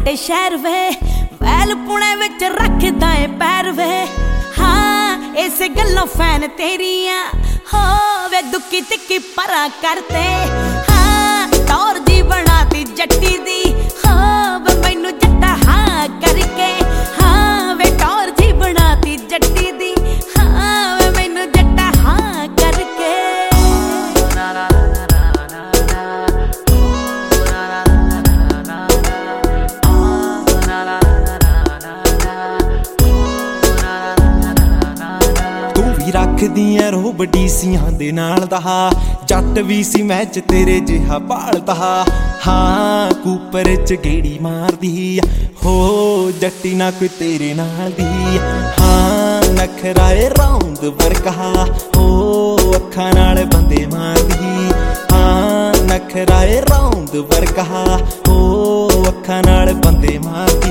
वड्डे शहर वे वैल पुणे विच रखदा ए पैर वे। हाँ इस गल्लों फैन तेरिया हो वे दुक्की तिक्की परा करते। हाँ टौर जी बनाती जट्टी दी हो वे मैनू जट्टा हाँ करके। हाँ वे टौर जी बनाती जट्टी दी हाँ वे मैनू जट्टा हाँ करके। रखदी ऐ रोब डीसियां दे नाल दा जट भी सी मैच तेरे जिहा भालदा। हाँ कूपर च गेड़ी मारदी हो जट्टी ना कोई तेरे नाल दी। हाँ नखरा ए रौंद वर्गा हो अखां नाल बंदे मारदी। हाँ नखरा ए रौंद वर्गा हो अखां नाल बंदे मारदी।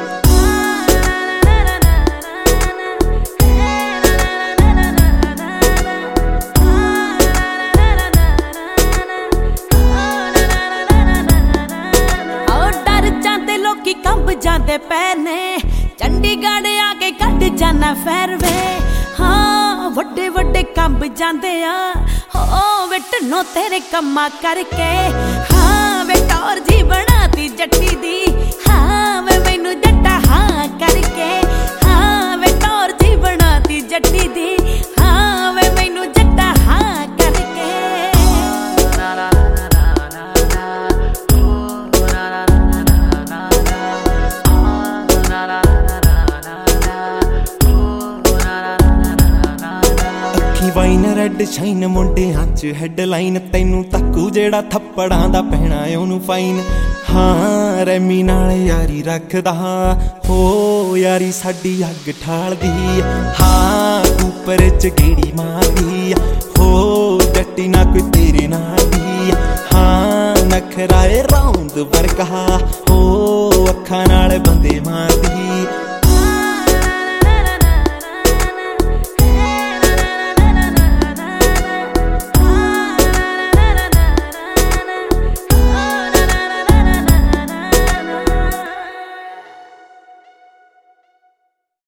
कंब जाते पैने चंडीगढ़ आके कट जाना फैर वे। हाँ वड्डे वड्डे कंब जाते हो वे टन्नो तेरे कम्मा करके। हाँ वे टौर जी बनाती जट्टी दी हाँ वे मैनू जट्टा हाँ करके। हाँ वे टौर जी बनाती जट्टी दी हाँ वे मैनू जट्टा हाँ करके। वाइन रेड शाइन मुंडियां च हैडलाइन तैनू तक्कू जेड़ा थप्पड़ां दा पैना ओनू फाइन। हाँ रैमी नाल यारी रखदा हो यारी साडी अग ठालदी। हाँ कूपर च गेड़ी मारदी हो जट्टी ना कोई तेरे नाल दी। हाँ नखरा ए रौंद वर्गा हो अखां नाल बंदे मारदी।